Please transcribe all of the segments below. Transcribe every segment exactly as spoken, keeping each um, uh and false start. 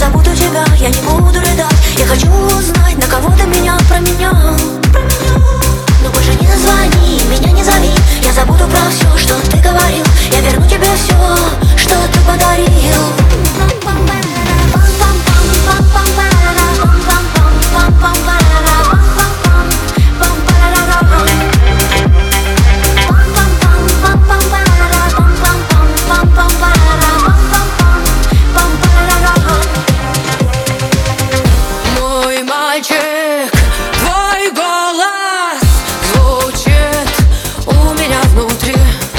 забуду тебя, я не буду рыдать. Я хочу узнать, на кого ты меня променял. Но больше не звони, меня не зови. Я забуду про все, что ты говорил. Я верну тебе все, что ты подарил. Мой мальчик, твой голос звучит у меня внутри.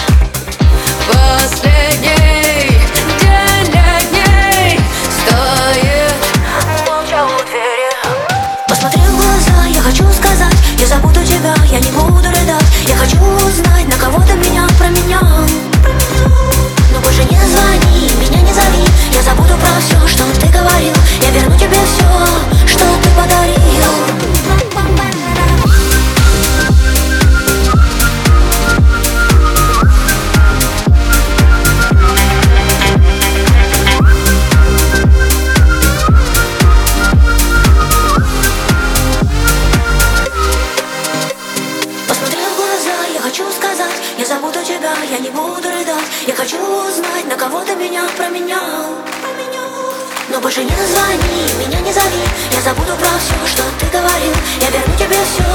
Последний день летний стоит молча у двери. Посмотри в глаза, я хочу сказать, я забуду тебя, я не буду рыдать. Я хочу узнать, на кого ты меня променял. Но больше не звони, меня не зови. Я забуду про все, что ты говорил. Я верну тебе все, что ты подарил. Посмотри в глаза, я хочу сказать, я забуду тебя, я не буду рыдать. Я хочу узнать, на кого ты меня променял. Но больше не звони, меня не зови. Я забуду про все, что ты говорил. Я верну тебе все,